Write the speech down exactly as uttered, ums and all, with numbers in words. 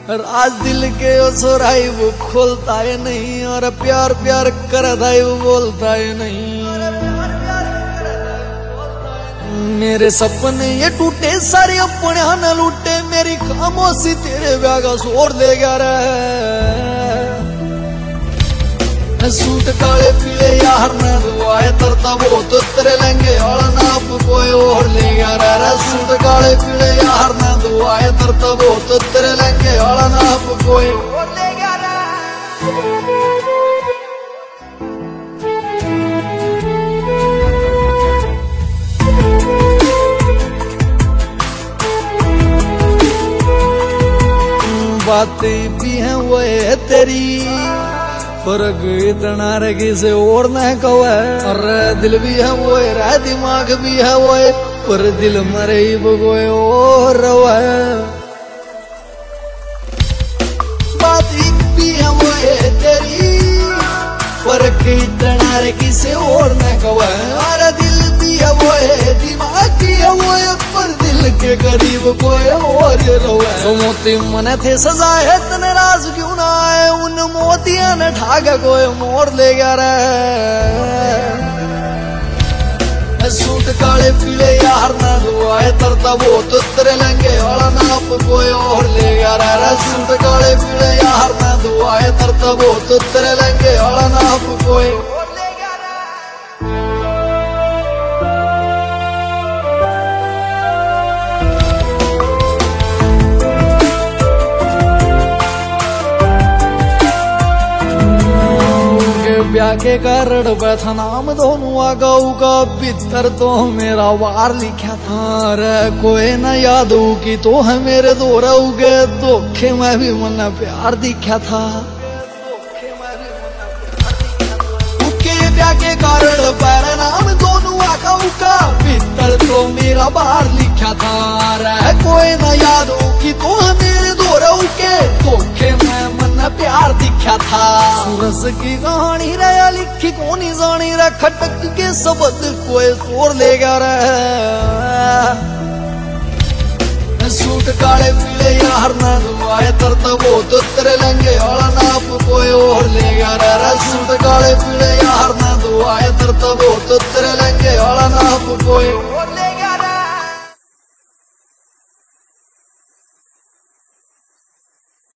राज दिल के ओ सोराई वो खोलता है नहीं, और प्यार प्यार करता है वो बोलता है नहीं। मेरे सपने ये टूटे सारे अपने न लूटे, मेरी खामोशी तेरे ब्याह का शोर ले गया रे। सूट काले पीले यार न दुआए तरता बहुत तेरे लहंगे और नाप कोई और ले गया रे। सूट काले पीले यार न दुआए तरता बहुत तेरे लहंगे और नाप कोई और ले गया रे। बातें भी हैं वो है तेरी, फर्क इतना रे किसे और न कवे। और दिल भी है वो है, दिमाग भी है वो है, पर दिल मरे ही कोई और रवे। बात भी है वो है तेरी, फर्क इतना रे किसे और न कवे। और दिल भी है वो है, दिमाग भी है वो है, पर दिल के करीब कोई और रवे। सो मोती मने थे सजाए तने राज क्यों ना आए, उन मोतिया ने ठागा कोई मोर ले गया रे। सूट काले पीले यार ना दुआए तरता बहुत तेरे लहंगे वाला नाप कोई और ले गया रे। सूट काले पीले यार ना दुआए तरता बहुत तेरे लहंगे वाला नाप कोई और ले गया रे। ब्याह के कारण बैठा नाम दोनों आगाऊ का, भीतर तो मेरा वार लिखा था रे। कोई न याद हो कि तो है मेरे दो रहोगे, धोखे में भी मन प्यार दिखा था। ब्याह के कारण बैठा नाम दोनों आगाऊ का, भीतर तो मेरा बाहर लिखा था रे। कोई न याद हो कि तो है मेरे दो रहोगे, धोखे में मन प्यार दिखा था। सूरज की कहानी रे लिखी कोनी जानी रे, खटक के शब्द कोई शोर ले गया रे। सूट काले पीले यार ना दुआए तरता बहुत तेरे लहंगे वाला नाप